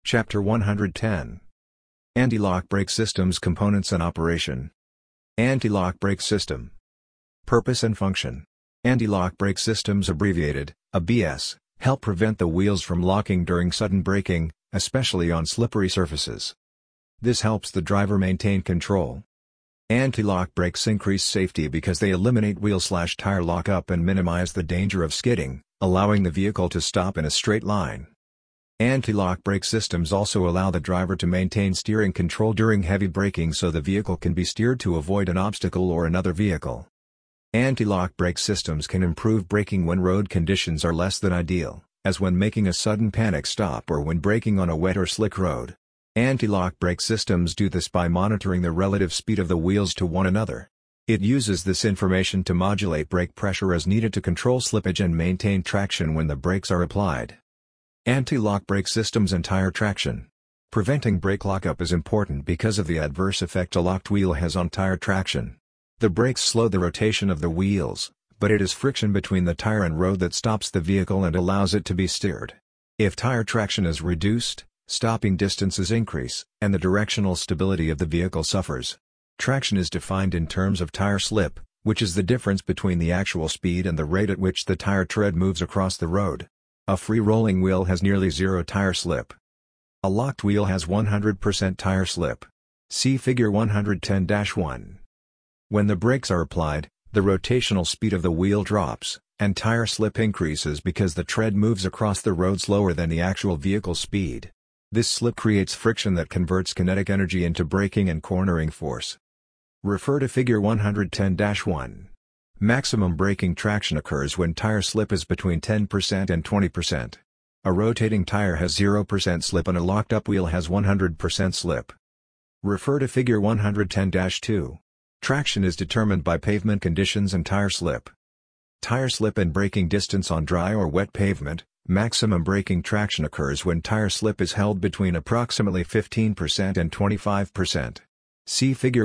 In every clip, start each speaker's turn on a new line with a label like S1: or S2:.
S1: Chapter 110. Anti-lock brake systems components and operation. Anti-lock brake system. Purpose and function. Anti-lock brake systems, abbreviated ABS, help prevent the wheels from locking during sudden braking, especially on slippery surfaces. This helps the driver maintain control. Anti-lock brakes increase safety because they eliminate wheel/tire lockup and minimize the danger of skidding, allowing the vehicle to stop in a straight line. Anti-lock brake systems also allow the driver to maintain steering control during heavy braking so the vehicle can be steered to avoid an obstacle or another vehicle. Anti-lock brake systems can improve braking when road conditions are less than ideal, as when making a sudden panic stop or when braking on a wet or slick road. Anti-lock brake systems do this by monitoring the relative speed of the wheels to one another. It uses this information to modulate brake pressure as needed to control slippage and maintain traction when the brakes are applied. Anti-lock brake systems and tire traction. Preventing brake lockup is important because of the adverse effect a locked wheel has on tire traction. The brakes slow the rotation of the wheels, but it is friction between the tire and road that stops the vehicle and allows it to be steered. If tire traction is reduced, stopping distances increase, and the directional stability of the vehicle suffers. Traction is defined in terms of tire slip, which is the difference between the actual speed and the rate at which the tire tread moves across the road. A free-rolling wheel has nearly zero tire slip. A locked wheel has 100% tire slip. See Figure 110-1. When the brakes are applied, the rotational speed of the wheel drops, and tire slip increases because the tread moves across the road slower than the actual vehicle speed. This slip creates friction that converts kinetic energy into braking and cornering force. Refer to Figure 110-1. Maximum braking traction occurs when tire slip is between 10% and 20%. A rotating tire has 0% slip and a locked-up wheel has 100% slip. Refer to Figure 110-2. Traction is determined by pavement conditions and tire slip. Tire slip and braking distance on dry or wet pavement. Maximum braking traction occurs when tire slip is held between approximately 15% and 25%. See Figure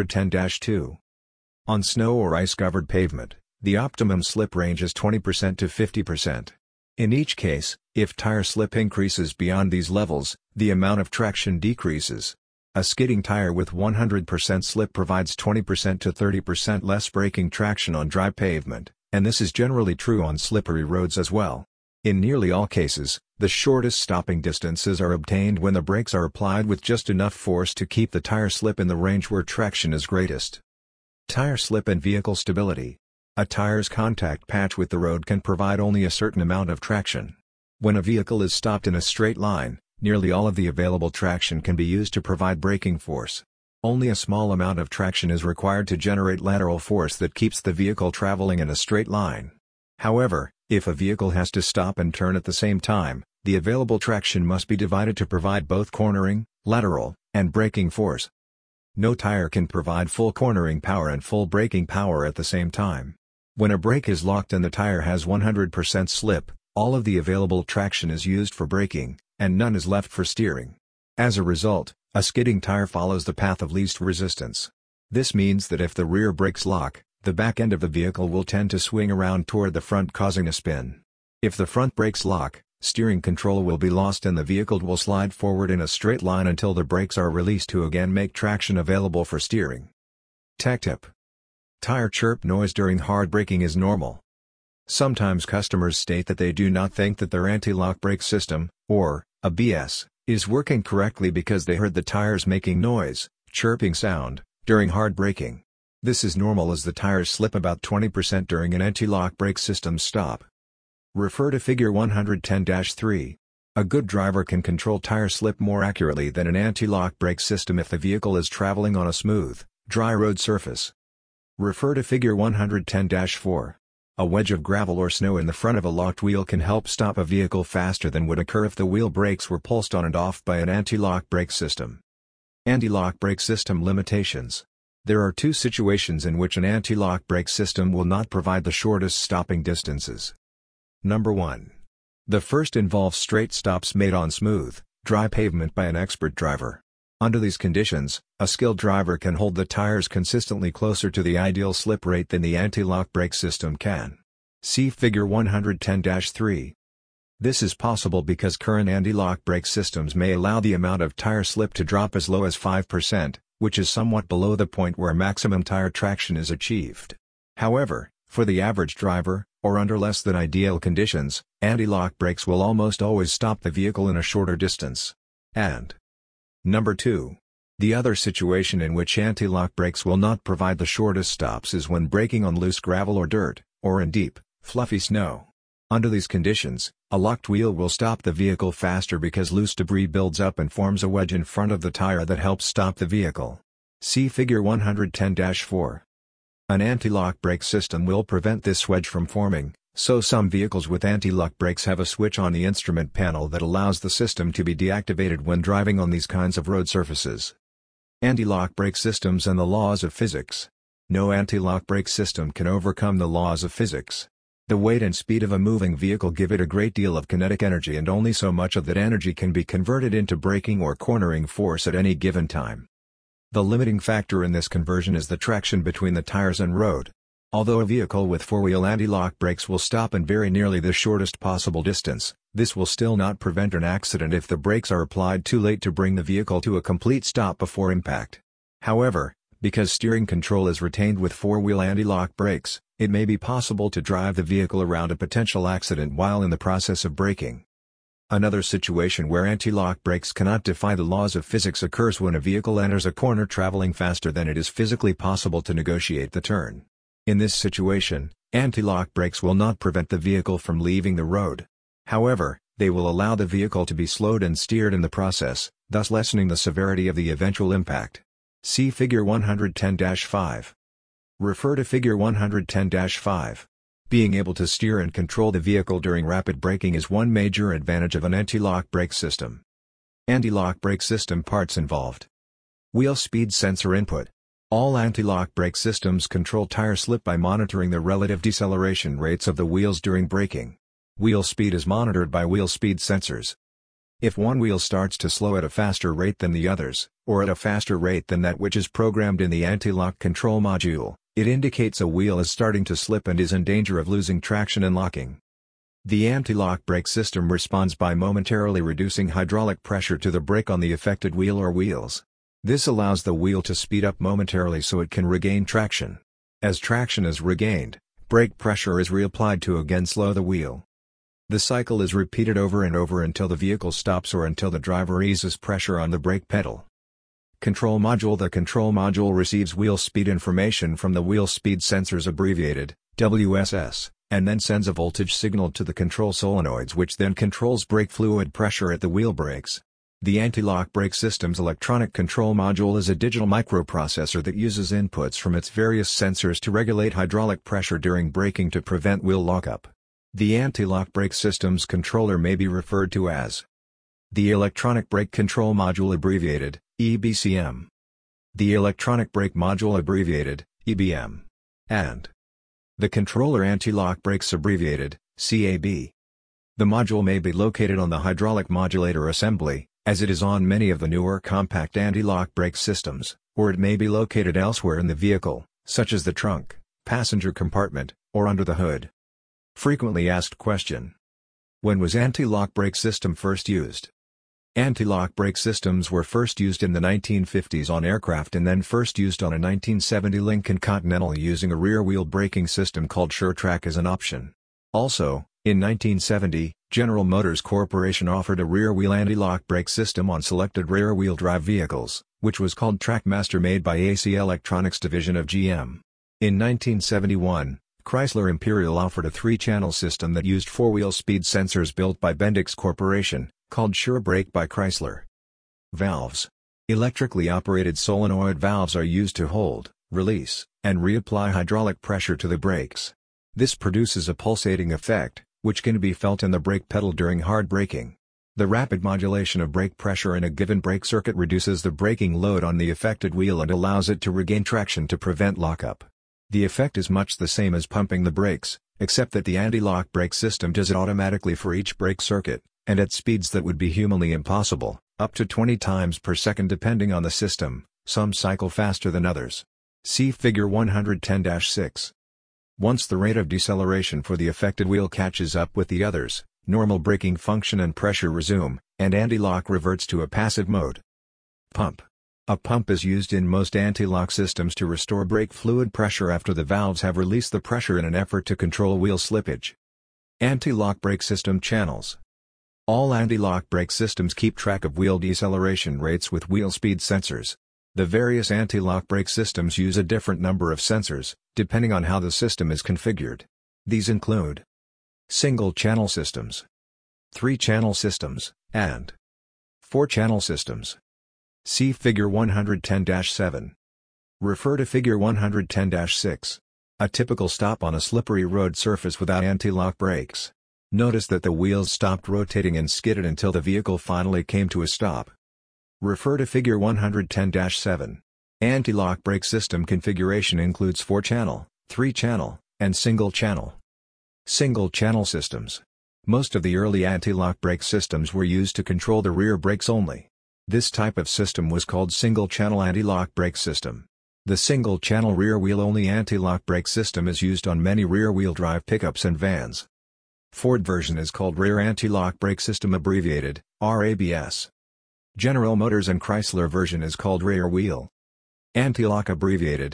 S1: 110-2. On snow or ice-covered pavement, the optimum slip range is 20% to 50%. In each case, if tire slip increases beyond these levels, the amount of traction decreases. A skidding tire with 100% slip provides 20% to 30% less braking traction on dry pavement, and this is generally true on slippery roads as well. In nearly all cases, the shortest stopping distances are obtained when the brakes are applied with just enough force to keep the tire slip in the range where traction is greatest. Tire slip and vehicle stability. A tire's contact patch with the road can provide only a certain amount of traction. When a vehicle is stopped in a straight line, nearly all of the available traction can be used to provide braking force. Only a small amount of traction is required to generate lateral force that keeps the vehicle traveling in a straight line. However, if a vehicle has to stop and turn at the same time, the available traction must be divided to provide both cornering, lateral, and braking force. No tire can provide full cornering power and full braking power at the same time. When a brake is locked and the tire has 100% slip, all of the available traction is used for braking, and none is left for steering. As a result, a skidding tire follows the path of least resistance. This means that if the rear brakes lock, the back end of the vehicle will tend to swing around toward the front, causing a spin. If the front brakes lock, steering control will be lost and the vehicle will slide forward in a straight line until the brakes are released to again make traction available for steering. Tech tip. Tire chirp noise during hard braking is normal. Sometimes customers state that they do not think that their anti-lock brake system, or ABS, is working correctly because they heard the tires making noise, chirping sound, during hard braking. This is normal as the tires slip about 20% during an anti-lock brake system stop. Refer to Figure 110-3. A good driver can control tire slip more accurately than an anti-lock brake system if the vehicle is traveling on a smooth, dry road surface. Refer to Figure 110-4. A wedge of gravel or snow in the front of a locked wheel can help stop a vehicle faster than would occur if the wheel brakes were pulsed on and off by an anti-lock brake system. Anti-lock brake system limitations. There are two situations in which an anti-lock brake system will not provide the shortest stopping distances. Number 1. The first involves straight stops made on smooth, dry pavement by an expert driver. Under these conditions, a skilled driver can hold the tires consistently closer to the ideal slip rate than the anti-lock brake system can. See Figure 110-3. This is possible because current anti-lock brake systems may allow the amount of tire slip to drop as low as 5%, which is somewhat below the point where maximum tire traction is achieved. However, for the average driver, or under less than ideal conditions, anti-lock brakes will almost always stop the vehicle in a shorter distance. And number 2. The other situation in which anti-lock brakes will not provide the shortest stops is when braking on loose gravel or dirt, or in deep, fluffy snow. Under these conditions, a locked wheel will stop the vehicle faster because loose debris builds up and forms a wedge in front of the tire that helps stop the vehicle. See Figure 110-4. An anti-lock brake system will prevent this wedge from forming, so some vehicles with anti-lock brakes have a switch on the instrument panel that allows the system to be deactivated when driving on these kinds of road surfaces. Anti-lock brake systems and the laws of physics. No anti-lock brake system can overcome the laws of physics. The weight and speed of a moving vehicle give it a great deal of kinetic energy, and only so much of that energy can be converted into braking or cornering force at any given time. The limiting factor in this conversion is the traction between the tires and road. Although a vehicle with four-wheel anti-lock brakes will stop in very nearly the shortest possible distance, this will still not prevent an accident if the brakes are applied too late to bring the vehicle to a complete stop before impact. However, because steering control is retained with four-wheel anti-lock brakes, it may be possible to drive the vehicle around a potential accident while in the process of braking. Another situation where anti-lock brakes cannot defy the laws of physics occurs when a vehicle enters a corner traveling faster than it is physically possible to negotiate the turn. In this situation, anti-lock brakes will not prevent the vehicle from leaving the road. However, they will allow the vehicle to be slowed and steered in the process, thus lessening the severity of the eventual impact. See Figure 110-5. Refer to Figure 110-5. Being able to steer and control the vehicle during rapid braking is one major advantage of an anti-lock brake system. Anti-lock brake system parts involved. Wheel speed sensor input. All anti-lock brake systems control tire slip by monitoring the relative deceleration rates of the wheels during braking. Wheel speed is monitored by wheel speed sensors. If one wheel starts to slow at a faster rate than the others, or at a faster rate than that which is programmed in the anti-lock control module, it indicates a wheel is starting to slip and is in danger of losing traction and locking. The anti-lock brake system responds by momentarily reducing hydraulic pressure to the brake on the affected wheel or wheels. This allows the wheel to speed up momentarily so it can regain traction. As traction is regained, brake pressure is reapplied to again slow the wheel. The cycle is repeated over and over until the vehicle stops or until the driver eases pressure on the brake pedal. Control module. The control module receives wheel speed information from the wheel speed sensors, abbreviated WSS, and then sends a voltage signal to the control solenoids, which then controls brake fluid pressure at the wheel brakes. The anti-lock brake system's electronic control module is a digital microprocessor that uses inputs from its various sensors to regulate hydraulic pressure during braking to prevent wheel lockup. The anti-lock brake system's controller may be referred to as the electronic brake control module, abbreviated EBCM. The electronic brake module, abbreviated EBM. And the controller anti-lock brakes, abbreviated CAB. The module may be located on the hydraulic modulator assembly, as it is on many of the newer compact anti-lock brake systems, or it may be located elsewhere in the vehicle, such as the trunk, passenger compartment, or under the hood. Frequently asked question. When was anti-lock brake system first used? Anti-lock brake systems were first used in the 1950s on aircraft and then first used on a 1970 Lincoln Continental using a rear-wheel braking system called SureTrack as an option. Also, in 1970, General Motors Corporation offered a rear-wheel anti-lock brake system on selected rear-wheel drive vehicles, which was called TrackMaster, made by AC Electronics division of GM. In 1971, Chrysler Imperial offered a 3-channel system that used 4-wheel speed sensors built by Bendix Corporation, called SureBrake by Chrysler. Valves. Electrically operated solenoid valves are used to hold, release, and reapply hydraulic pressure to the brakes. This produces a pulsating effect, which can be felt in the brake pedal during hard braking. The rapid modulation of brake pressure in a given brake circuit reduces the braking load on the affected wheel and allows it to regain traction to prevent lockup. The effect is much the same as pumping the brakes, except that the anti-lock brake system does it automatically for each brake circuit, and at speeds that would be humanly impossible, up to 20 times per second depending on the system. Some cycle faster than others. See Figure 110-6. Once the rate of deceleration for the affected wheel catches up with the others, Normal braking function and pressure resume, and anti-lock reverts to a passive mode. Pump. A pump is used in most anti-lock systems to restore brake fluid pressure after the valves have released the pressure in an effort to control wheel slippage. Anti-lock brake system channels. All anti-lock brake systems keep track of wheel deceleration rates with wheel speed sensors. The various anti-lock brake systems use a different number of sensors, depending on how the system is configured. These include single-channel systems, 3-channel systems, and 4-channel systems. See Figure 110-7. Refer to Figure 110-6. A typical stop on a slippery road surface without anti-lock brakes. Notice that the wheels stopped rotating and skidded until the vehicle finally came to a stop. Refer to Figure 110-7. Anti-lock brake system configuration includes 4-channel, 3-channel, and single-channel. Single-channel systems. Most of the early anti-lock brake systems were used to control the rear brakes only. This type of system was called single-channel anti-lock brake system. The single-channel rear-wheel-only anti-lock brake system is used on many rear-wheel drive pickups and vans. Ford version is called Rear Anti-Lock Brake System abbreviated, RABS. General Motors and Chrysler version is called Rear Wheel Anti-Lock abbreviated,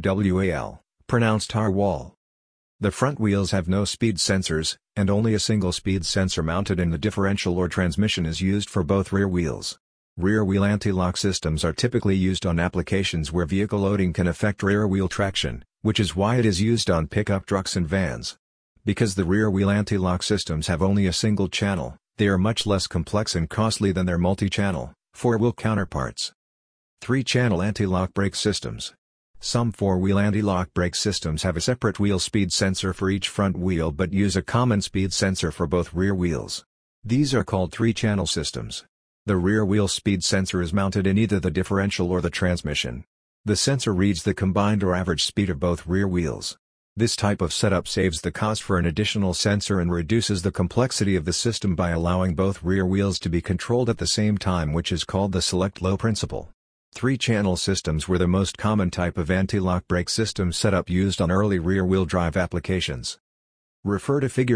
S1: RWAL, pronounced RWAL. The front wheels have no speed sensors, and only a single speed sensor mounted in the differential or transmission is used for both rear wheels. Rear wheel anti-lock systems are typically used on applications where vehicle loading can affect rear wheel traction, which is why it is used on pickup trucks and vans. Because the rear wheel anti-lock systems have only a single channel, they are much less complex and costly than their multi-channel, four-wheel counterparts. 3-channel anti-lock brake systems. Some 4-wheel anti-lock brake systems have a separate wheel speed sensor for each front wheel but use a common speed sensor for both rear wheels. These are called 3-channel systems. The rear wheel speed sensor is mounted in either the differential or the transmission. The sensor reads the combined or average speed of both rear wheels. This type of setup saves the cost for an additional sensor and reduces the complexity of the system by allowing both rear wheels to be controlled at the same time, which is called the select low principle. 3-channel systems were the most common type of anti-lock brake system setup used on early rear-wheel drive applications. Refer to Figure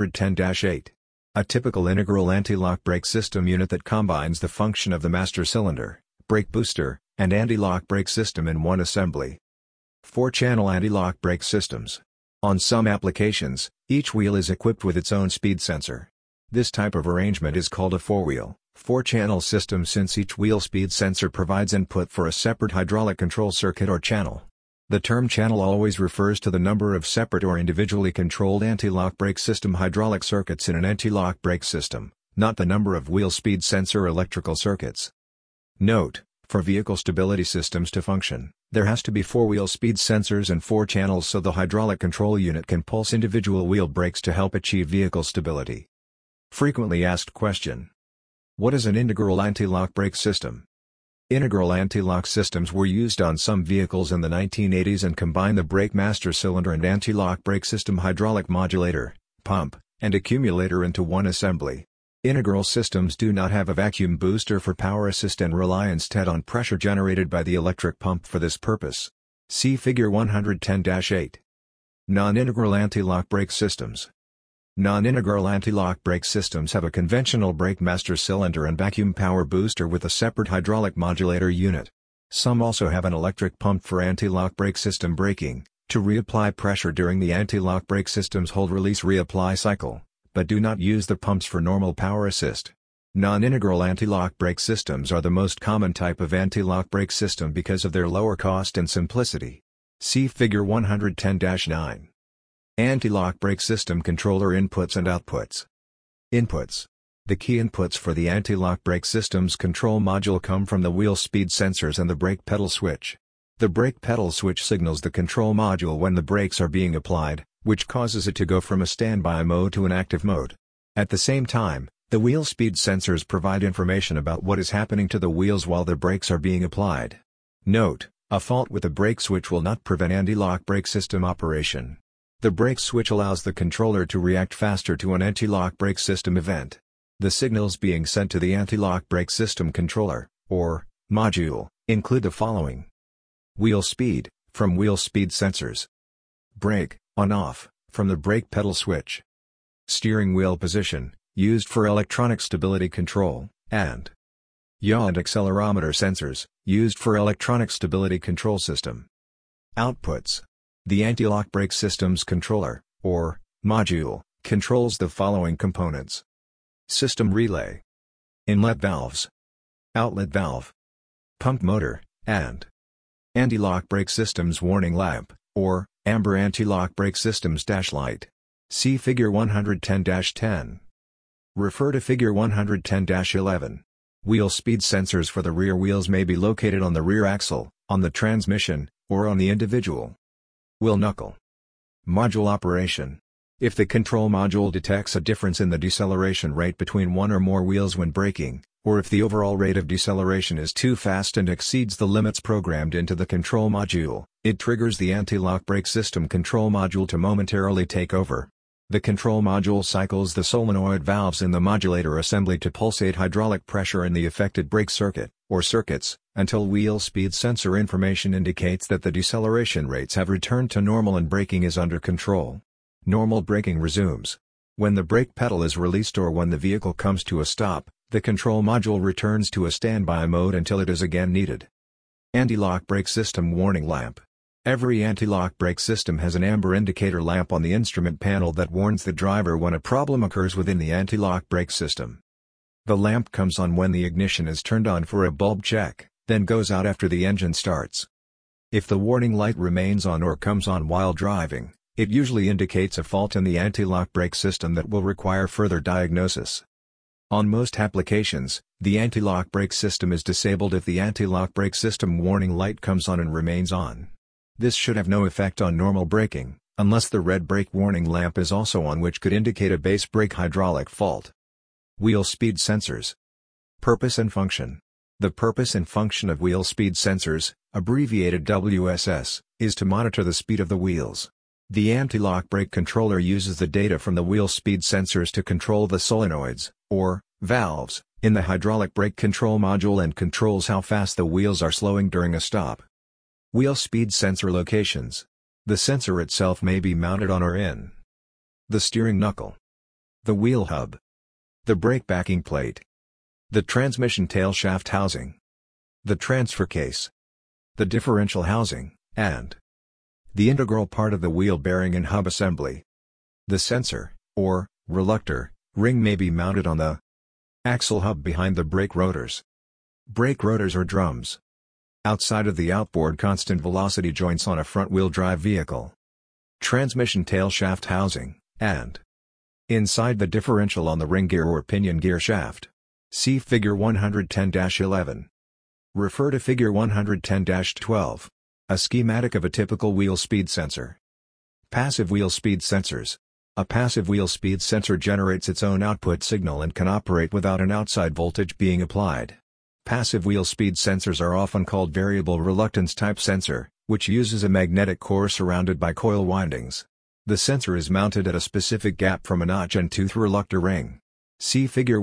S1: 110-8. A typical integral anti-lock brake system unit that combines the function of the master cylinder, brake booster, and anti-lock brake system in one assembly. 4-channel anti-lock brake systems. On some applications, each wheel is equipped with its own speed sensor. This type of arrangement is called a 4-channel system since each wheel speed sensor provides input for a separate hydraulic control circuit or channel. The term channel always refers to the number of separate or individually controlled anti-lock brake system hydraulic circuits in an anti-lock brake system, not the number of wheel speed sensor electrical circuits. Note: for vehicle stability systems to function, there has to be 4 wheel speed sensors and 4 channels so the hydraulic control unit can pulse individual wheel brakes to help achieve vehicle stability. Frequently asked question: what is an integral anti-lock brake system? Integral anti-lock systems were used on some vehicles in the 1980s and combine the brake master cylinder and anti-lock brake system hydraulic modulator, pump, and accumulator into one assembly. Integral systems do not have a vacuum booster for power assist and rely instead on pressure generated by the electric pump for this purpose. See Figure 110-8. Non-integral anti-lock brake systems. Non-integral anti-lock brake systems have a conventional brake master cylinder and vacuum power booster with a separate hydraulic modulator unit. Some also have an electric pump for anti-lock brake system braking, to reapply pressure during the anti-lock brake system's hold-release reapply cycle, but do not use the pumps for normal power assist. Non-integral anti-lock brake systems are the most common type of anti-lock brake system because of their lower cost and simplicity. See Figure 110-9. Anti-lock brake system controller inputs and outputs. Inputs. The key inputs for the anti-lock brake system's control module come from the wheel speed sensors and the brake pedal switch. The brake pedal switch signals the control module when the brakes are being applied, which causes it to go from a standby mode to an active mode. At the same time, the wheel speed sensors provide information about what is happening to the wheels while the brakes are being applied. Note: a fault with the brake switch will not prevent anti-lock brake system operation. The brake switch allows the controller to react faster to an anti-lock brake system event. The signals being sent to the anti-lock brake system controller, or module, include the following: wheel speed, from wheel speed sensors; brake, on-off, from the brake pedal switch; steering wheel position, used for electronic stability control, and yaw and accelerometer sensors, used for electronic stability control system. Outputs. The anti-lock brake system's controller, or module, controls the following components: system relay, inlet valves, outlet valve, pump motor, and anti-lock brake system's warning lamp, or amber anti-lock brake system's dash light. See Figure 110-10. Refer to Figure 110-11. Wheel speed sensors for the rear wheels may be located on the rear axle, on the transmission, or on the individual wheel knuckle. Module operation. If the control module detects a difference in the deceleration rate between one or more wheels when braking, or if the overall rate of deceleration is too fast and exceeds the limits programmed into the control module, it triggers the anti-lock brake system control module to momentarily take over. The control module cycles the solenoid valves in the modulator assembly to pulsate hydraulic pressure in the affected brake circuit, or circuits, until wheel speed sensor information indicates that the deceleration rates have returned to normal and braking is under control. Normal braking resumes when the brake pedal is released or when the vehicle comes to a stop. The control module returns to a standby mode until it is again needed. Anti-lock brake system warning lamp. Every anti-lock brake system has an amber indicator lamp on the instrument panel that warns the driver when a problem occurs within the anti-lock brake system. The lamp comes on when the ignition is turned on for a bulb check, then goes out after the engine starts. If the warning light remains on or comes on while driving, it usually indicates a fault in the anti-lock brake system that will require further diagnosis. On most applications, the anti-lock brake system is disabled if the anti-lock brake system warning light comes on and remains on. This should have no effect on normal braking, unless the red brake warning lamp is also on, which could indicate a base brake hydraulic fault. Wheel speed sensors. Purpose and function. The purpose and function of wheel speed sensors, abbreviated WSS, is to monitor the speed of the wheels. The anti-lock brake controller uses the data from the wheel speed sensors to control the solenoids, or valves, in the hydraulic brake control module and controls how fast the wheels are slowing during a stop. Wheel speed sensor locations. The sensor itself may be mounted on or in the steering knuckle, the wheel hub, the brake backing plate, the transmission tail shaft housing, the transfer case, the differential housing, and the integral part of the wheel bearing and hub assembly. The sensor, or reluctor, ring may be mounted on the axle hub behind the brake rotors. Brake rotors are drums outside of the outboard constant velocity joints on a front-wheel drive vehicle. Transmission tail shaft housing, and inside the differential on the ring gear or pinion gear shaft. See Figure 110-11. Refer to Figure 110-12. A schematic of a typical wheel speed sensor. Passive wheel speed sensors. A passive wheel speed sensor generates its own output signal and can operate without an outside voltage being applied. Passive wheel speed sensors are often called variable reluctance type sensor, which uses a magnetic core surrounded by coil windings. The sensor is mounted at a specific gap from a notch and tooth reluctor ring. See Figure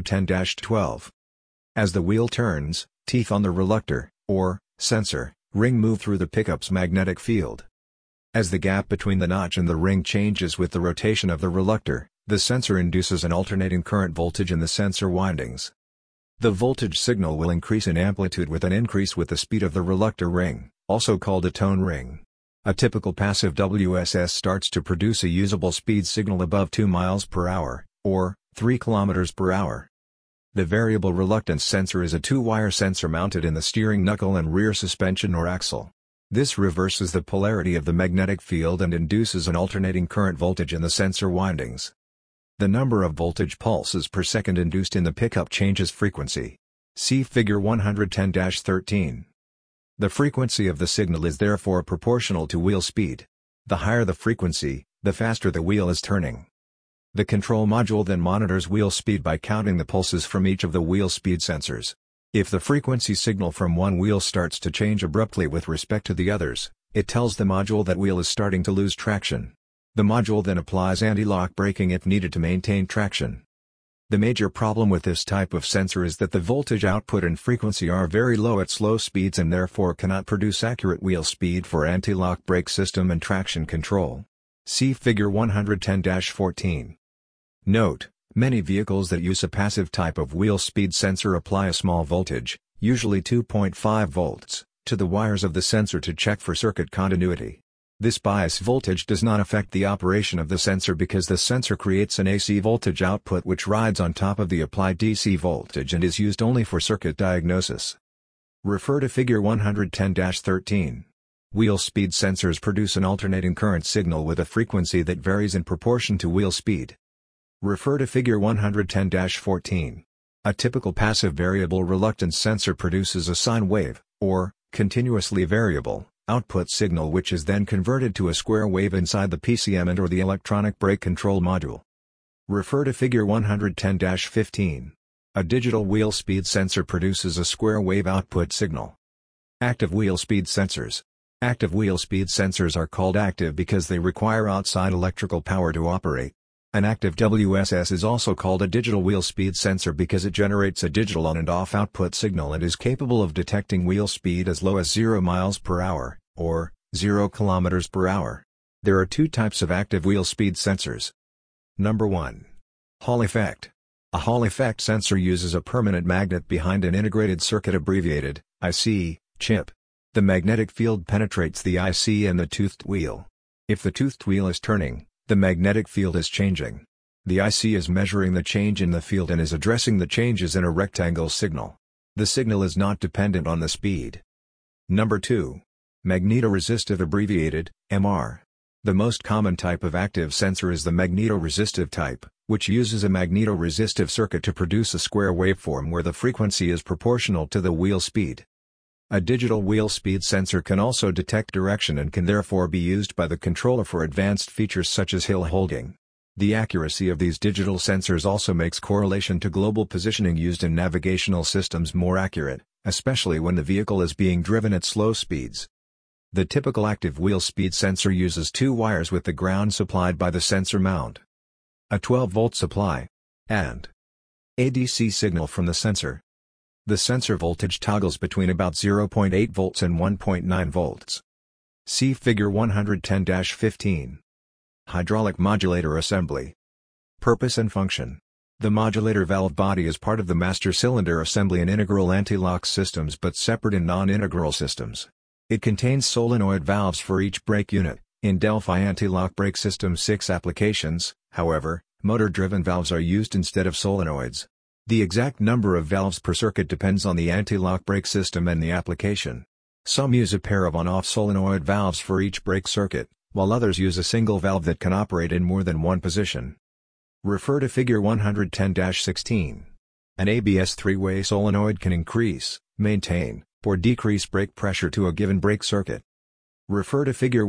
S1: 110-12. As the wheel turns, teeth on the reluctor, or sensor, ring move through the pickup's magnetic field. As the gap between the notch and the ring changes with the rotation of the reluctor, the sensor induces an alternating current voltage in the sensor windings. The voltage signal will increase in amplitude with an increase with the speed of the reluctor ring, also called a tone ring. A typical passive WSS starts to produce a usable speed signal above 2 miles per hour, or 3 kilometers per hour. The variable reluctance sensor is a 2-wire sensor mounted in the steering knuckle and rear suspension or axle. This reverses the polarity of the magnetic field and induces an alternating current voltage in the sensor windings. The number of voltage pulses per second induced in the pickup changes frequency. See Figure 110-13. The frequency of the signal is therefore proportional to wheel speed. The higher the frequency, the faster the wheel is turning. The control module then monitors wheel speed by counting the pulses from each of the wheel speed sensors. If the frequency signal from one wheel starts to change abruptly with respect to the others, it tells the module that wheel is starting to lose traction. The module then applies anti-lock braking if needed to maintain traction. The major problem with this type of sensor is that the voltage output and frequency are very low at slow speeds and therefore cannot produce accurate wheel speed for anti-lock brake system and traction control. See Figure 110-14. Note: many vehicles that use a passive type of wheel speed sensor apply a small voltage, usually 2.5 volts, to the wires of the sensor to check for circuit continuity. This bias voltage does not affect the operation of the sensor because the sensor creates an AC voltage output which rides on top of the applied DC voltage and is used only for circuit diagnosis. Refer to Figure 110-13. Wheel speed sensors produce an alternating current signal with a frequency that varies in proportion to wheel speed. Refer to Figure 110-14. A typical passive variable reluctance sensor produces a sine wave, or continuously variable, output signal which is then converted to a square wave inside the PCM and/or the electronic brake control module. Refer to Figure 110-15. A digital wheel speed sensor produces a square wave output signal. Active wheel speed sensors. Active wheel speed sensors are called active because they require outside electrical power to operate. An active WSS is also called a digital wheel speed sensor because it generates a digital on and off output signal and is capable of detecting wheel speed as low as 0 miles per hour, or 0 kilometers per hour. There are two types of active wheel speed sensors. Number 1. Hall effect. A Hall effect sensor uses a permanent magnet behind an integrated circuit abbreviated, IC, chip. The magnetic field penetrates the IC and the toothed wheel. If the toothed wheel is turning, the magnetic field is changing. The IC is measuring the change in the field and is addressing the changes in a rectangle signal. The signal is not dependent on the speed. Number 2. Magnetoresistive abbreviated, MR. The most common type of active sensor is the magnetoresistive type, which uses a magnetoresistive circuit to produce a square waveform where the frequency is proportional to the wheel speed. A digital wheel speed sensor can also detect direction and can therefore be used by the controller for advanced features such as hill holding. The accuracy of these digital sensors also makes correlation to global positioning used in navigational systems more accurate, especially when the vehicle is being driven at slow speeds. The typical active wheel speed sensor uses two wires with the ground supplied by the sensor mount, a 12-volt supply, and a DC signal from the sensor. The sensor voltage toggles between about 0.8 volts and 1.9 volts. See Figure 110-15. Hydraulic modulator assembly. Purpose and function. The modulator valve body is part of the master cylinder assembly in integral anti-lock systems but separate in non-integral systems. It contains solenoid valves for each brake unit. In Delphi anti-lock brake system 6 applications, however, motor-driven valves are used instead of solenoids. The exact number of valves per circuit depends on the anti-lock brake system and the application. Some use a pair of on-off solenoid valves for each brake circuit, while others use a single valve that can operate in more than one position. Refer to Figure 110-16. An ABS three-way solenoid can increase, maintain, or decrease brake pressure to a given brake circuit. Refer to Figure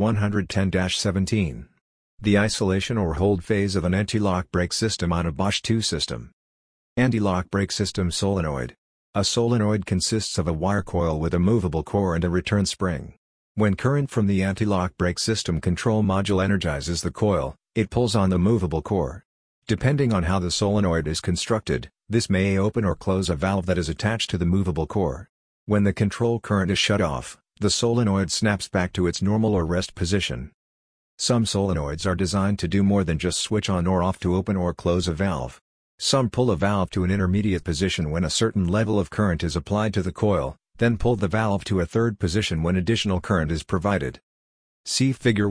S1: 110-17. The isolation or hold phase of an anti-lock brake system on a Bosch 2 system. Anti-lock brake system solenoid. A solenoid consists of a wire coil with a movable core and a return spring. When current from the anti-lock brake system control module energizes the coil, it pulls on the movable core. Depending on how the solenoid is constructed, this may open or close a valve that is attached to the movable core. When the control current is shut off, the solenoid snaps back to its normal or rest position. Some solenoids are designed to do more than just switch on or off to open or close a valve. Some pull a valve to an intermediate position when a certain level of current is applied to the coil, then pull the valve to a third position when additional current is provided. See Figure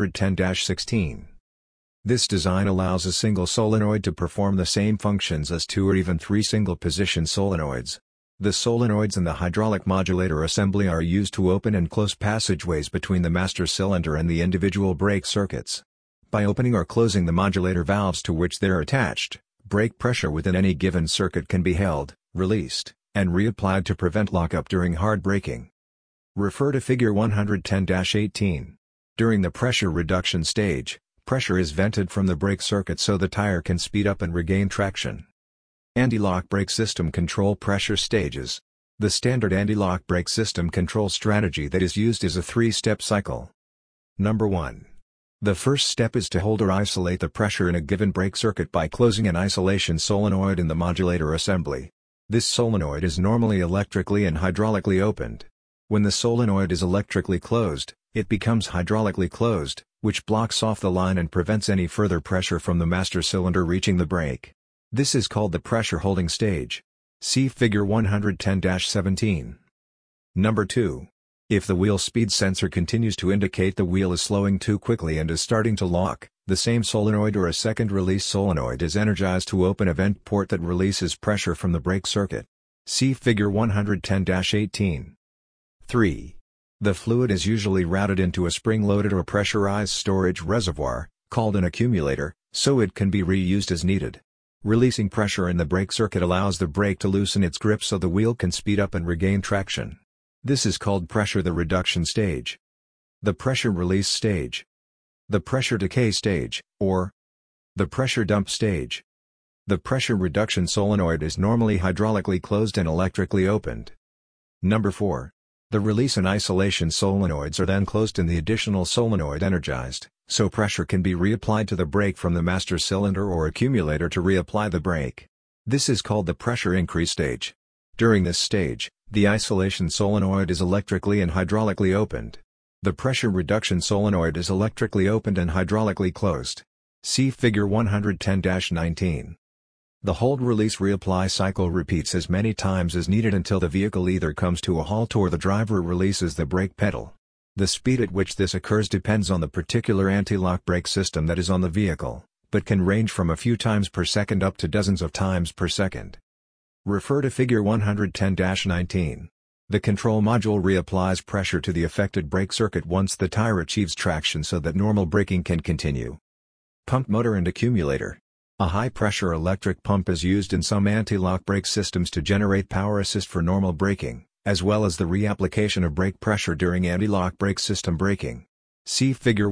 S1: 110-16. This design allows a single solenoid to perform the same functions as 2 or even 3 single-position solenoids. The solenoids in the hydraulic modulator assembly are used to open and close passageways between the master cylinder and the individual brake circuits. By opening or closing the modulator valves to which they are attached, brake pressure within any given circuit can be held, released, and reapplied to prevent lockup during hard braking. Refer to Figure 110-18. During the pressure reduction stage, pressure is vented from the brake circuit so the tire can speed up and regain traction. Anti-lock brake system control pressure stages. The standard anti-lock brake system control strategy that is used is a 3-step cycle. Number 1. The first step is to hold or isolate the pressure in a given brake circuit by closing an isolation solenoid in the modulator assembly. This solenoid is normally electrically and hydraulically opened. When the solenoid is electrically closed, it becomes hydraulically closed, which blocks off the line and prevents any further pressure from the master cylinder reaching the brake. This is called the pressure holding stage. See Figure 110-17. Number 2. If the wheel speed sensor continues to indicate the wheel is slowing too quickly and is starting to lock, the same solenoid or a second release solenoid is energized to open a vent port that releases pressure from the brake circuit. See Figure 110-18. 3. The fluid is usually routed into a spring-loaded or pressurized storage reservoir, called an accumulator, so it can be reused as needed. Releasing pressure in the brake circuit allows the brake to loosen its grip so the wheel can speed up and regain traction. This is called pressure reduction stage. The pressure release stage. The pressure decay stage, or the pressure dump stage. The pressure reduction solenoid is normally hydraulically closed and electrically opened. Number 4. The release and isolation solenoids are then closed and the additional solenoid energized, so pressure can be reapplied to the brake from the master cylinder or accumulator to reapply the brake. This is called the pressure increase stage. During this stage, the isolation solenoid is electrically and hydraulically opened. The pressure reduction solenoid is electrically opened and hydraulically closed. See Figure 110-19. The hold-release reapply cycle repeats as many times as needed until the vehicle either comes to a halt or the driver releases the brake pedal. The speed at which this occurs depends on the particular anti-lock brake system that is on the vehicle, but can range from a few times per second up to dozens of times per second. Refer to Figure 110-19. The control module reapplies pressure to the affected brake circuit once the tire achieves traction so that normal braking can continue. Pump motor and accumulator. A high-pressure electric pump is used in some anti-lock brake systems to generate power assist for normal braking, as well as the reapplication of brake pressure during anti-lock brake system braking. See Figure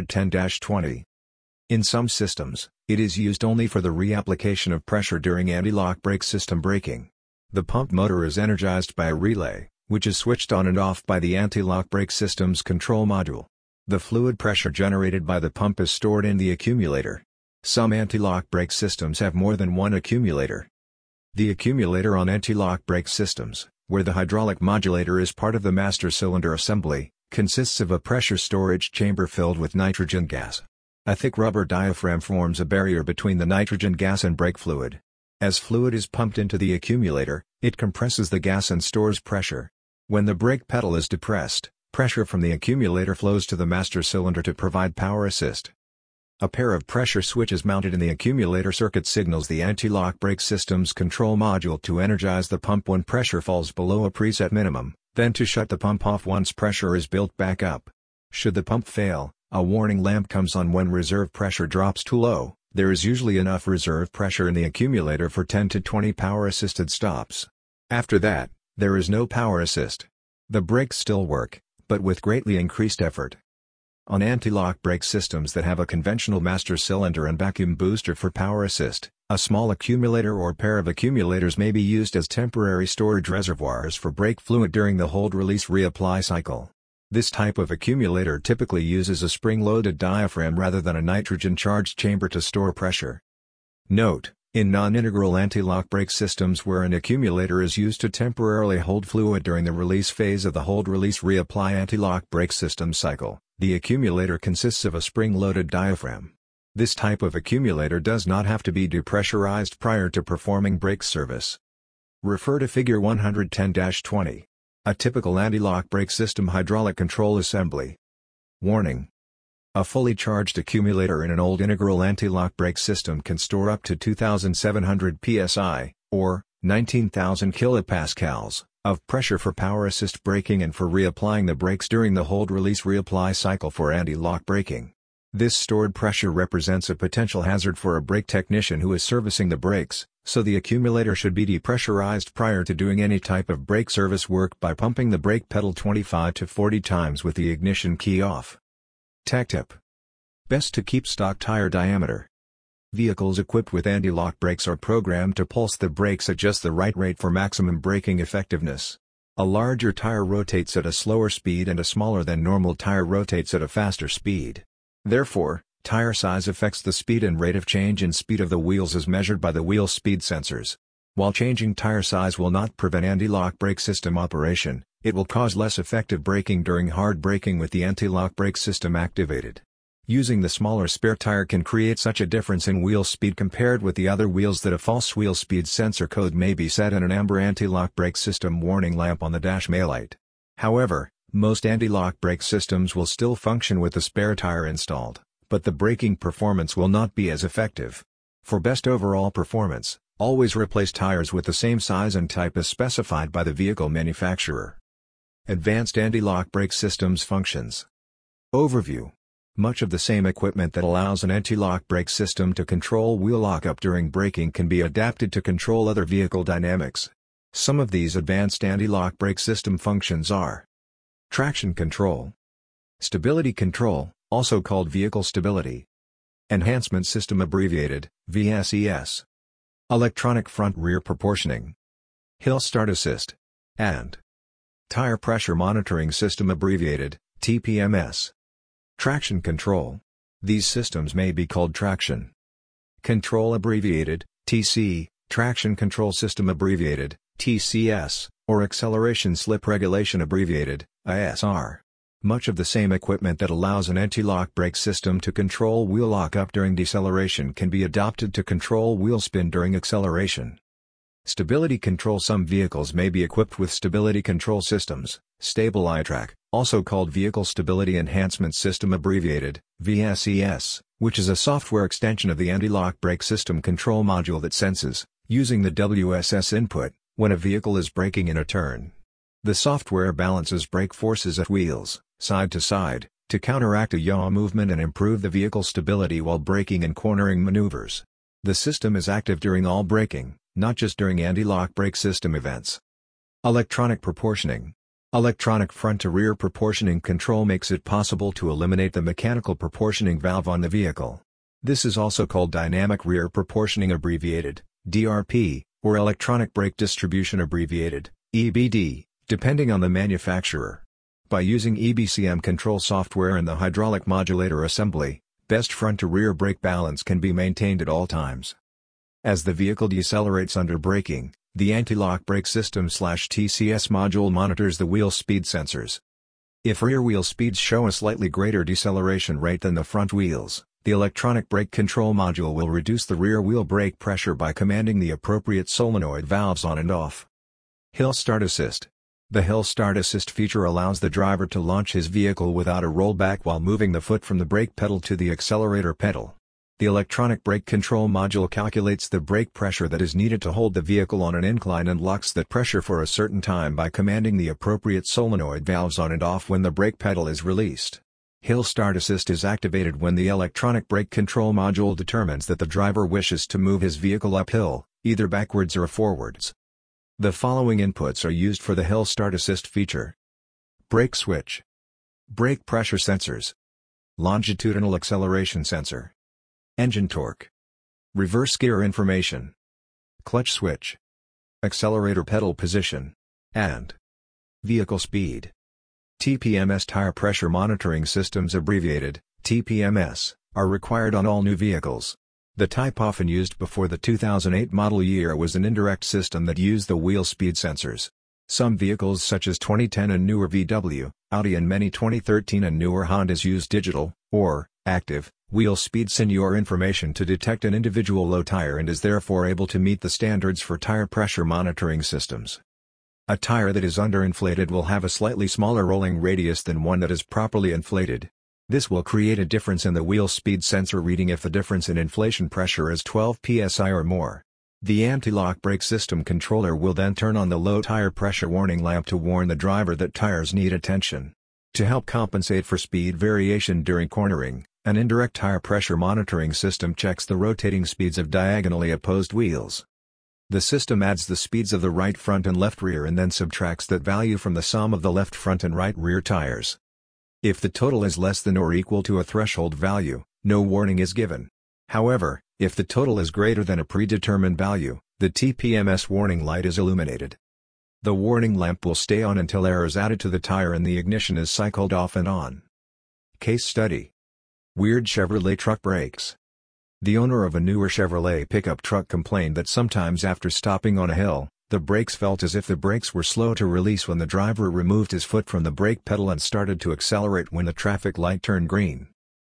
S1: 110-20. In some systems, it is used only for the reapplication of pressure during anti-lock brake system braking. The pump motor is energized by a relay, which is switched on and off by the anti-lock brake system's control module. The fluid pressure generated by the pump is stored in the accumulator. Some anti-lock brake systems have more than one accumulator. The accumulator on anti-lock brake systems, where the hydraulic modulator is part of the master cylinder assembly, consists of a pressure storage chamber filled with nitrogen gas. A thick rubber diaphragm forms a barrier between the nitrogen gas and brake fluid. As fluid is pumped into the accumulator, it compresses the gas and stores pressure. When the brake pedal is depressed, pressure from the accumulator flows to the master cylinder to provide power assist. A pair of pressure switches mounted in the accumulator circuit signals the anti-lock brake system's control module to energize the pump when pressure falls below a preset minimum, then to shut the pump off once pressure is built back up. Should the pump fail, a warning lamp comes on when reserve pressure drops too low. There is usually enough reserve pressure in the accumulator for 10 to 20 power-assisted stops. After that, there is no power assist. The brakes still work, but with greatly increased effort. On anti-lock brake systems that have a conventional master cylinder and vacuum booster for power assist, a small accumulator or pair of accumulators may be used as temporary storage reservoirs for brake fluid during the hold-release reapply cycle. This type of accumulator typically uses a spring-loaded diaphragm rather than a nitrogen-charged chamber to store pressure. Note: in non-integral anti-lock brake systems where an accumulator is used to temporarily hold fluid during the release phase of the hold-release reapply anti-lock brake system cycle, the accumulator consists of a spring-loaded diaphragm. This type of accumulator does not have to be depressurized prior to performing brake service. Refer to Figure 110-20. A typical anti-lock brake system hydraulic control assembly. Warning: a fully charged accumulator in an old integral anti-lock brake system can store up to 2,700 psi, or 19,000 kilopascals, of pressure for power assist braking and for reapplying the brakes during the hold-release reapply cycle for anti-lock braking. This stored pressure represents a potential hazard for a brake technician who is servicing the brakes, so the accumulator should be depressurized prior to doing any type of brake service work by pumping the brake pedal 25 to 40 times with the ignition key off. Tech tip: best to keep stock tire diameter. Vehicles equipped with anti-lock brakes are programmed to pulse the brakes at just the right rate for maximum braking effectiveness. A larger tire rotates at a slower speed and a smaller than normal tire rotates at a faster speed. Therefore, tire size affects the speed and rate of change in speed of the wheels as measured by the wheel speed sensors. While changing tire size will not prevent anti-lock brake system operation, it will cause less effective braking during hard braking with the anti-lock brake system activated. Using the smaller spare tire can create such a difference in wheel speed compared with the other wheels that a false wheel speed sensor code may be set and an amber anti-lock brake system warning lamp on the dash may light. However, most anti-lock brake systems will still function with the spare tire installed, but the braking performance will not be as effective. For best overall performance, always replace tires with the same size and type as specified by the vehicle manufacturer. Advanced anti-lock brake systems functions. Overview. Much of the same equipment that allows an anti-lock brake system to control wheel lockup during braking can be adapted to control other vehicle dynamics. Some of these advanced anti-lock brake system functions are: traction control, stability control, also called vehicle stability, enhancement system abbreviated, VSES, electronic front-rear proportioning, hill start assist, and tire pressure monitoring system abbreviated, TPMS. Traction control. These systems may be called traction control abbreviated, TC, traction control system abbreviated, TCS, or acceleration slip regulation abbreviated, ISR. Much of the same equipment that allows an anti-lock brake system to control wheel lockup during deceleration can be adopted to control wheel spin during acceleration. Stability control. Some vehicles may be equipped with stability control systems, stable iTrack, also called Vehicle Stability Enhancement System abbreviated, VSES, which is a software extension of the anti-lock brake system control module that senses, using the WSS input, when a vehicle is braking in a turn. The software balances brake forces at wheels, side to side, to counteract a yaw movement and improve the vehicle stability while braking and cornering maneuvers. The system is active during all braking, not just during anti-lock brake system events. Electronic proportioning. Electronic front-to-rear proportioning control makes it possible to eliminate the mechanical proportioning valve on the vehicle. This is also called dynamic rear proportioning abbreviated, DRP, or electronic brake distribution abbreviated, EBD, depending on the manufacturer. By using EBCM control software in the hydraulic modulator assembly, best front-to-rear brake balance can be maintained at all times. As the vehicle decelerates under braking, the anti-lock brake system/TCS module monitors the wheel speed sensors. If rear wheel speeds show a slightly greater deceleration rate than the front wheels, the electronic brake control module will reduce the rear wheel brake pressure by commanding the appropriate solenoid valves on and off. Hill Start Assist. The Hill Start Assist feature allows the driver to launch his vehicle without a rollback while moving the foot from the brake pedal to the accelerator pedal. The electronic brake control module calculates the brake pressure that is needed to hold the vehicle on an incline and locks that pressure for a certain time by commanding the appropriate solenoid valves on and off when the brake pedal is released. Hill Start Assist is activated when the electronic brake control module determines that the driver wishes to move his vehicle uphill, either backwards or forwards. The following inputs are used for the Hill Start Assist feature: brake switch, brake pressure sensors, longitudinal acceleration sensor, engine torque, reverse gear information, clutch switch, accelerator pedal position, and vehicle speed. TPMS tire pressure monitoring systems abbreviated, TPMS, are required on all new vehicles. The type often used before the 2008 model year was an indirect system that used the wheel speed sensors. Some vehicles such as 2010 and newer VW, Audi and many 2013 and newer Hondas use digital, or active, wheel speed sensor information to detect an individual low tire and is therefore able to meet the standards for tire pressure monitoring systems. A tire that is underinflated will have a slightly smaller rolling radius than one that is properly inflated. This will create a difference in the wheel speed sensor reading if the difference in inflation pressure is 12 psi or more. The anti-lock brake system controller will then turn on the low tire pressure warning lamp to warn the driver that tires need attention. To help compensate for speed variation during cornering, an indirect tire pressure monitoring system checks the rotating speeds of diagonally opposed wheels. The system adds the speeds of the right front and left rear and then subtracts that value from the sum of the left front and right rear tires. If the total is less than or equal to a threshold value, no warning is given. However, if the total is greater than a predetermined value, the TPMS warning light is illuminated. The warning lamp will stay on until air is added to the tire and the ignition is cycled off and on. Case study: weird Chevrolet truck brakes. The owner of a newer Chevrolet pickup truck complained that sometimes after stopping on a hill, the brakes felt as if the brakes were slow to release when the driver removed his foot from the brake pedal and started to accelerate when the traffic light turned green.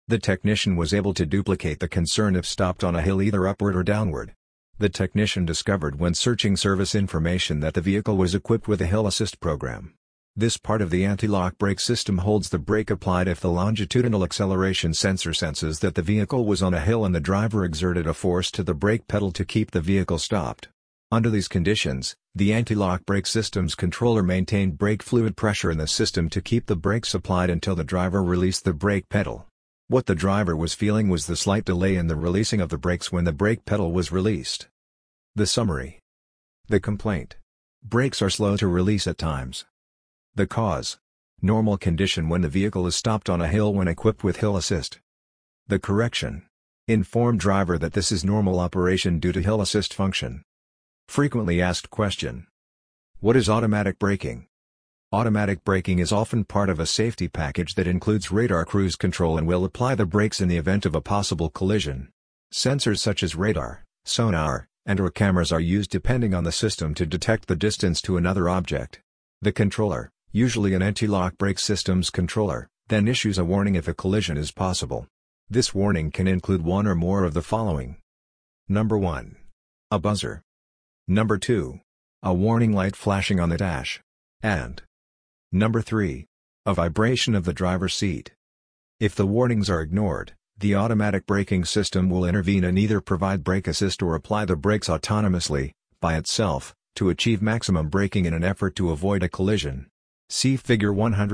S1: The technician was able to duplicate the concern if stopped on a hill either upward or downward. The technician discovered when searching service information that the vehicle was equipped with a hill assist program. This part of the anti-lock brake system holds the brake applied if the longitudinal acceleration sensor senses that the vehicle was on a hill and the driver exerted a force to the brake pedal to keep the vehicle stopped. Under these conditions, the anti-lock brake system's controller maintained brake fluid pressure in the system to keep the brakes applied until the driver released the brake pedal. What the driver was feeling was the slight delay in the releasing of the brakes when the brake pedal was released. The summary. The complaint. Brakes are slow to release at times. The cause. Normal condition when the vehicle is stopped on a hill when equipped with hill assist. The correction. Inform driver that this is normal operation due to hill assist function. Frequently asked question. What is automatic braking? Automatic braking is often part of a safety package that includes radar cruise control and will apply the brakes in the event of a possible collision. Sensors such as radar, sonar, and/or cameras are used depending on the system to detect the distance to another object. The controller, usually an anti-lock brake system's controller, then issues a warning if a collision is possible. This warning can include one or more of the following. Number 1. A buzzer. Number 2. A warning light flashing on the dash. And Number 3. A vibration of the driver's seat. If the warnings are ignored, the automatic braking system will intervene and either provide brake assist or apply the brakes autonomously, by itself, to achieve maximum braking in an effort to avoid a collision. See Figure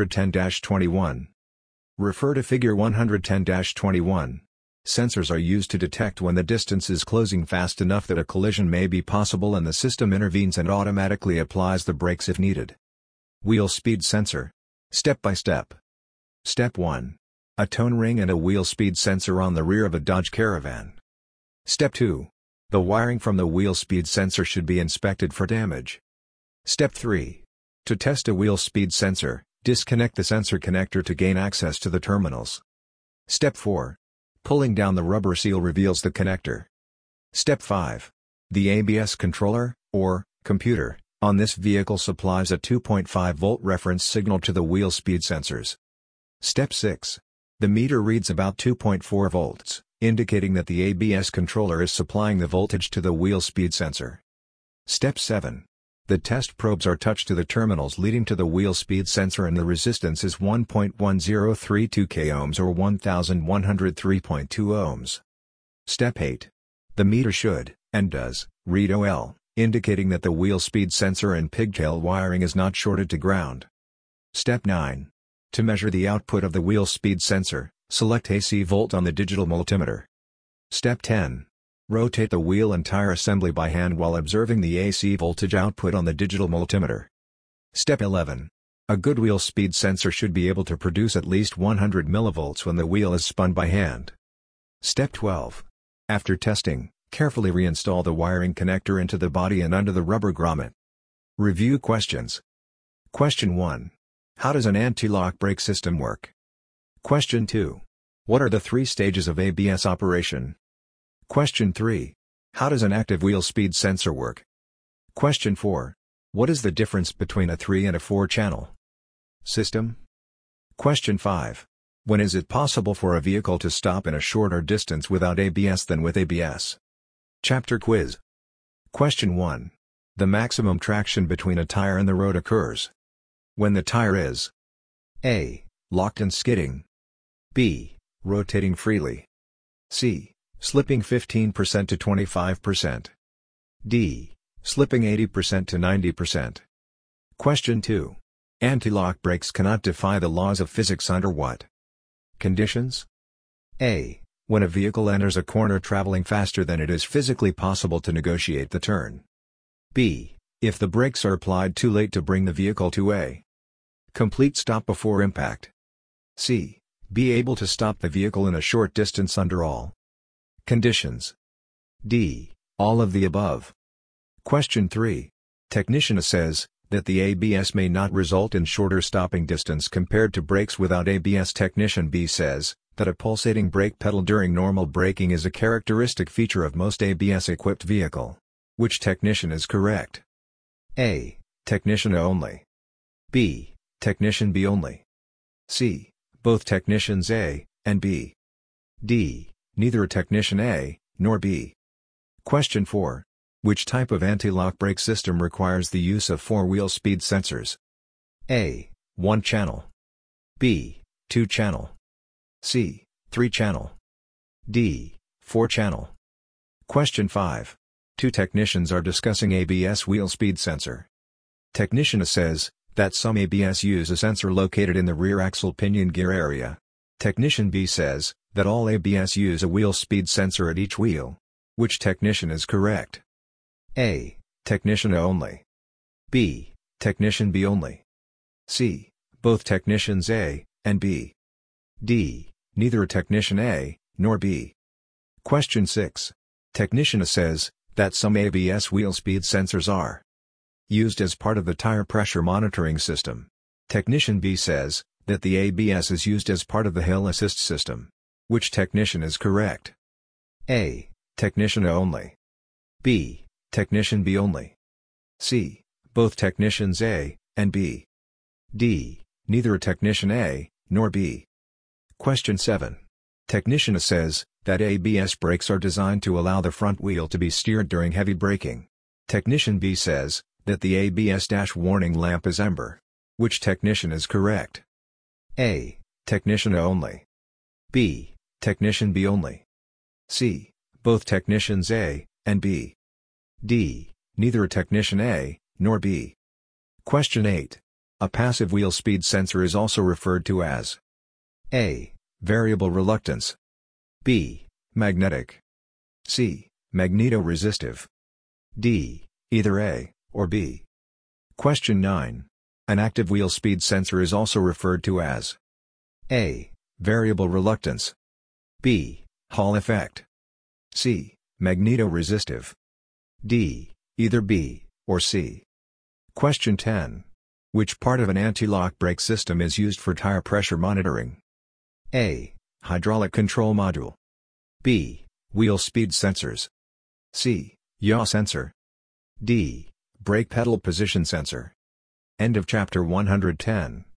S1: 110-21. Refer to Figure 110-21. Sensors are used to detect when the distance is closing fast enough that a collision may be possible and the system intervenes and automatically applies the brakes if needed. Wheel speed sensor. Step by step. Step 1. A tone ring and a wheel speed sensor on the rear of a Dodge Caravan. Step 2. The wiring from the wheel speed sensor should be inspected for damage. Step 3. To test a wheel speed sensor, disconnect the sensor connector to gain access to the terminals. Step 4. Pulling down the rubber seal reveals the connector. Step 5. The ABS controller, or computer, on this vehicle supplies a 2.5 volt reference signal to the wheel speed sensors. Step 6. The meter reads about 2.4 volts, indicating that the ABS controller is supplying the voltage to the wheel speed sensor. Step 7. The test probes are touched to the terminals leading to the wheel speed sensor and the resistance is 1.1032 k-ohms or 1103.2 ohms. Step 8. The meter should, and does, read OL, indicating that the wheel speed sensor and pigtail wiring is not shorted to ground. Step 9. To measure the output of the wheel speed sensor, select AC volt on the digital multimeter. Step 10. Rotate the wheel and tire assembly by hand while observing the AC voltage output on the digital multimeter. Step 11. A good wheel speed sensor should be able to produce at least 100 mV when the wheel is spun by hand. Step 12. After testing, carefully reinstall the wiring connector into the body and under the rubber grommet. Review questions. Question 1. How does an anti-lock brake system work? Question 2. What are the 3 stages of ABS operation? Question 3. How does an active wheel speed sensor work? Question 4. What is the difference between a 3 and a 4-channel system? Question 5. When is it possible for a vehicle to stop in a shorter distance without ABS than with ABS? Chapter Quiz. Question 1. The maximum traction between a tire and the road occurs when the tire is A. Locked and skidding, B. Rotating freely, C. Slipping 15% to 25%, D. Slipping 80% to 90%. Question 2. Anti-lock brakes cannot defy the laws of physics under what conditions? A. When a vehicle enters a corner traveling faster than it is physically possible to negotiate the turn. B. If the brakes are applied too late to bring the vehicle to a complete stop before impact. C. Be able to stop the vehicle in a short distance under all conditions. D. All of the above. Question 3. Technician A says that the ABS may not result in shorter stopping distance compared to brakes without ABS. Technician B says that a pulsating brake pedal during normal braking is a characteristic feature of most ABS-equipped vehicle. Which technician is correct? A. Technician A only. B. Technician B only. C. Both technicians A and B. D. Neither a technician A, nor B. Question 4. Which type of anti-lock brake system requires the use of four-wheel speed sensors? A. 1-channel. B. 2-channel. C. 3-channel. D. 4-channel. Question 5. Two technicians are discussing ABS wheel speed sensor. Technician A says that some ABS use a sensor located in the rear axle pinion gear area. Technician B says that all ABS use a wheel speed sensor at each wheel. Which technician is correct? A. Technician A only. B. Technician B only. C. Both technicians A and B. D. Neither a technician A nor B. Question 6. Technician A says that some ABS wheel speed sensors are used as part of the tire pressure monitoring system. Technician B says that the ABS is used as part of the hill assist system. Which technician is correct? A. Technician A only. B. Technician B only. C. Both technicians A and B. D. Neither a technician A nor B. Question 7. Technician A says that ABS brakes are designed to allow the front wheel to be steered during heavy braking. Technician B says that the ABS dash warning lamp is amber. Which technician is correct? A. Technician A only. B. Technician B only. C. Both technicians A and B. D. Neither a technician A nor B. Question 8. A passive wheel speed sensor is also referred to as A. Variable reluctance. B. Magnetic. C. Magnetoresistive. D. Either A or B. Question 9. An active wheel speed sensor is also referred to as A. Variable reluctance. B. Hall effect. C. Magnetoresistive. D. Either B or C. Question 10. Which part of an anti-lock brake system is used for tire pressure monitoring? A. Hydraulic control module. B. Wheel speed sensors. C. Yaw sensor. D. Brake pedal position sensor. End of chapter 110.